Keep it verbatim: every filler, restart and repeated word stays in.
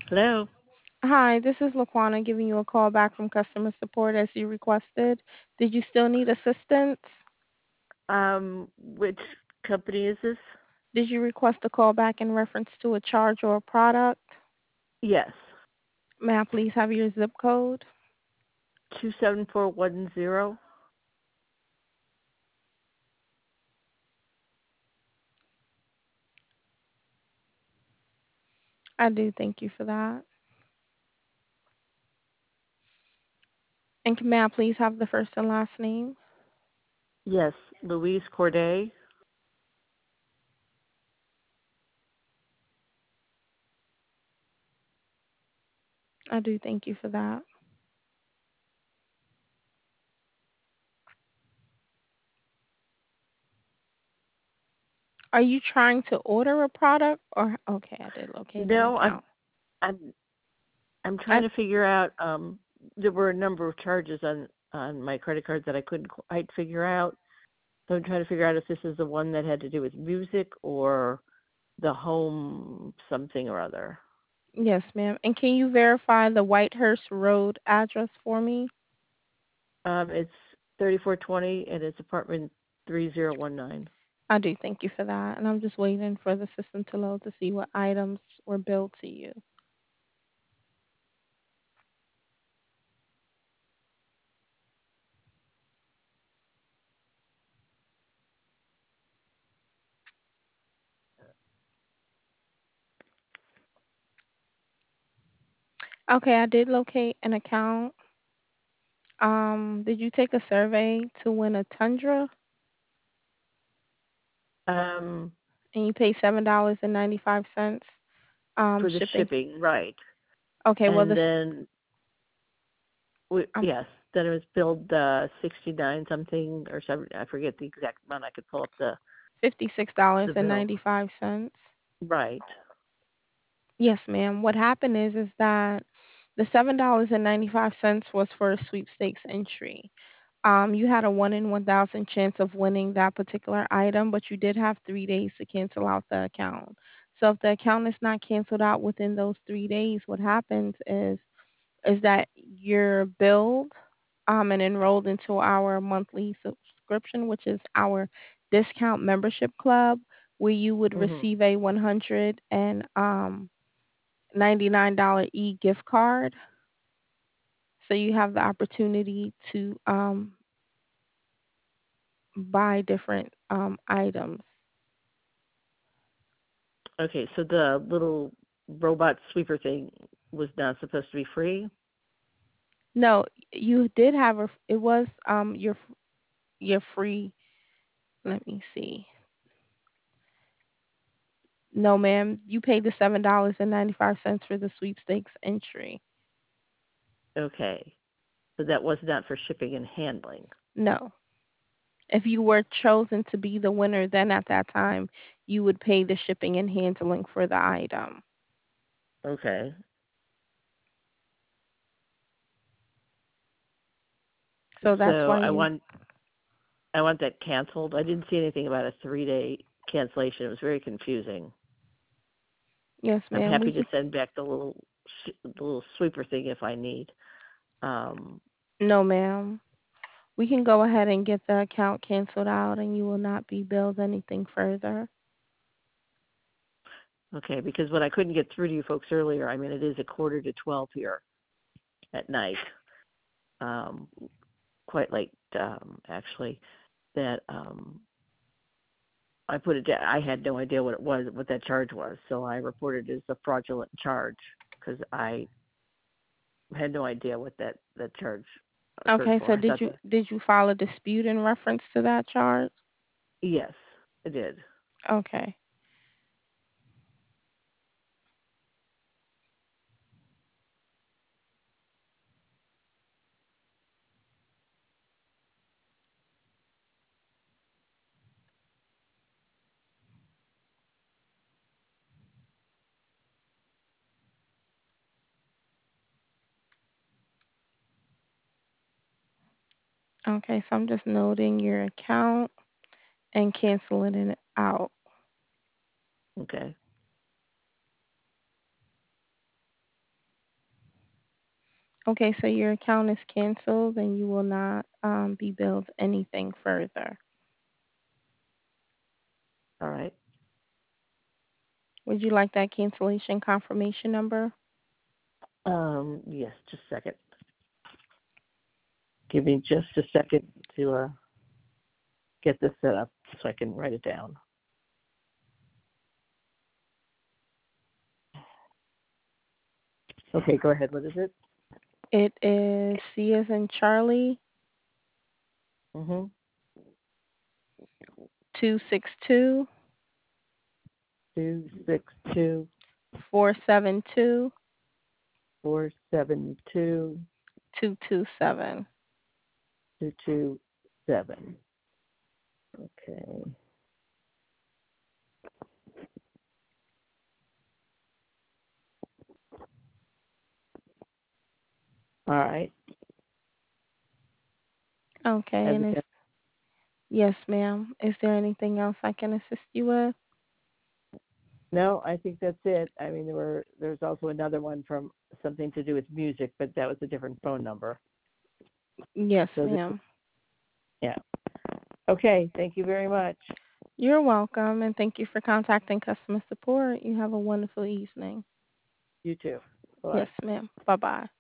Hello. Hi, this is Laquana giving you a call back from customer support as you requested. Did you still need assistance? Um, which company is this? Did you request a call back in reference to a charge or a product? Yes. May I please have your zip code? Two seven four one zero. I do thank you for that. And can- may I please have the first and last name? Yes, Louise Corday. I do thank you for that. Are you trying to order a product or okay, I did locate an No, I'm account. I'm I'm trying I to figure out. Um, there were a number of charges on on my credit card that I couldn't quite figure out. So I'm trying to figure out if this is the one that had to do with music or the home something or other. Yes, ma'am. And can you verify the Whitehurst Road address for me? Um, it's thirty-four twenty and it's apartment three zero one nine. I do thank you for that. And I'm just waiting for the system to load to see what items were billed to you. Okay, I did locate an account. Um, did you take a survey to win a Tundra Um, and you paid seven dollars and ninety five cents um for the shipping? shipping, right? Okay, well And this then we, um yes, then it was billed uh, sixty nine something or seven. I forget the exact amount. I could pull up the fifty six dollars the and bill. ninety five cents. Right. Yes, ma'am. What happened is is that the seven dollars and ninety five cents was for a sweepstakes entry. Um, you had a one in one thousand chance of winning that particular item, but you did have three days to cancel out the account. So if the account is not canceled out within those three days, what happens is is that you're billed um, and enrolled into our monthly subscription, which is our discount membership club, where you would Mhm. receive a one hundred ninety-nine dollars e gift card. So you have the opportunity to um, buy different um, items. Okay, so the little robot sweeper thing was not supposed to be free. No, you did have a. It was um your your free. Let me see. No, ma'am, you paid the seven dollars and ninety five cents for the sweepstakes entry. Okay, so that was not for shipping and handling. No, if you were chosen to be the winner, then at that time you would pay the shipping and handling for the item. Okay, So that's so why I you. want I want that canceled. I didn't see anything about a three day cancellation. It was very confusing. Yes, I'm ma'am. We happy to can. send back the little the little sweeper thing if I need. Um, No, ma'am. We can go ahead and get the account canceled out, and you will not be billed anything further. okay, because when I couldn't get through to you folks earlier, I mean it is a quarter to twelve here at night. Um, quite late, um, actually. That um, I put it down. I had no idea what it was, what that charge was, so I reported it as a fraudulent charge because I had no idea what that that charge occurred Okay, for. so I did thought you that did you file a dispute in reference to that charge? yes, it did. Okay. Okay, so I'm just noting your account and canceling it out. Okay. Okay, so your account is canceled and you will not um, be billed anything further. All right. Would you like that cancellation confirmation number? Um, yes, just a second. Give me just a second to uh, get this set up so I can write it down. Okay, go ahead. What is it? It is C as in Charlie, Mm-hmm. two six two, Two six two four seven two, four seven two two two seven. two two seven. Okay. All right. Okay, Has and it is been? yes, ma'am. Is there anything else I can assist you with? No, I think that's it. I mean, there were there's also another one from something to do with music, but that was a different phone number. Yes, So this, ma'am. yeah. Okay. Thank you very much. You're welcome, and thank you for contacting customer support. You have a wonderful evening. You too. Bye. Yes, ma'am. Bye bye.